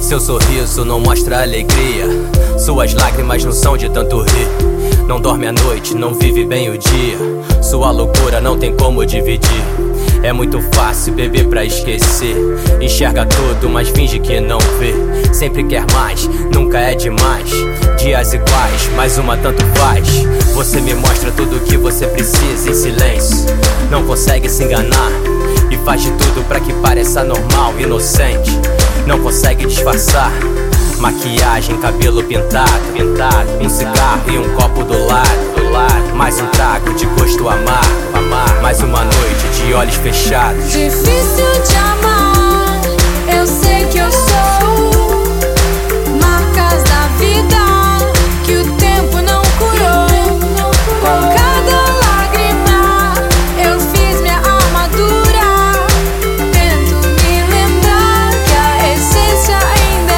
Seu sorriso não mostra alegria, suas lágrimas não são de tanto rir. Não dorme à noite, não vive bem o dia, sua loucura não tem como dividir. É muito fácil beber pra esquecer, enxerga tudo mas finge que não vê. Sempre quer mais, nunca é demais, dias iguais, mais uma tanto faz. Você me mostra tudo o que você precisa em silêncio, não consegue se enganar e faz de tudo pra que pareça normal, inocente. Não consegue disfarçar, maquiagem, cabelo pintado, um cigarro e um copo do lado. Mais um trago de gosto amargo, mais uma noite de olhos fechados. Difícil de amar, eu sei que eu sou. Marcas da vida que o tempo não curou. Com cada lágrima eu fiz minha armadura. Tento me lembrar que a essência ainda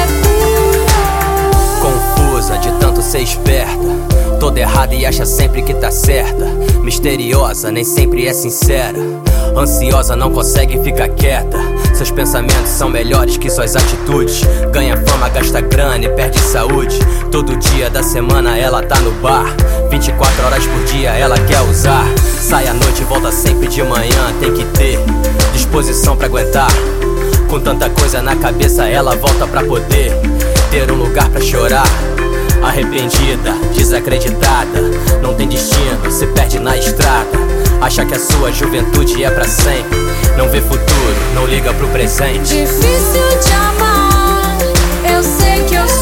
é pura. Confusa de tanto ser esperta, toda errada e acha sempre que tá certa. Misteriosa, nem sempre é sincera. Ansiosa, não consegue ficar quieta. Seus pensamentos são melhores que suas atitudes. Ganha fama, gasta grana e perde saúde. Todo dia da semana ela tá no bar, 24 horas por dia ela quer usar. Sai à noite e volta sempre de manhã. Tem que ter disposição pra aguentar. Com tanta coisa na cabeça ela volta pra poder ter um lugar pra chorar. Arrependida, desacreditada, não tem destino, se perde na estrada. Acha que a sua juventude é pra sempre, não vê futuro, não liga pro presente. Difícil de amar, eu sei que eu sou.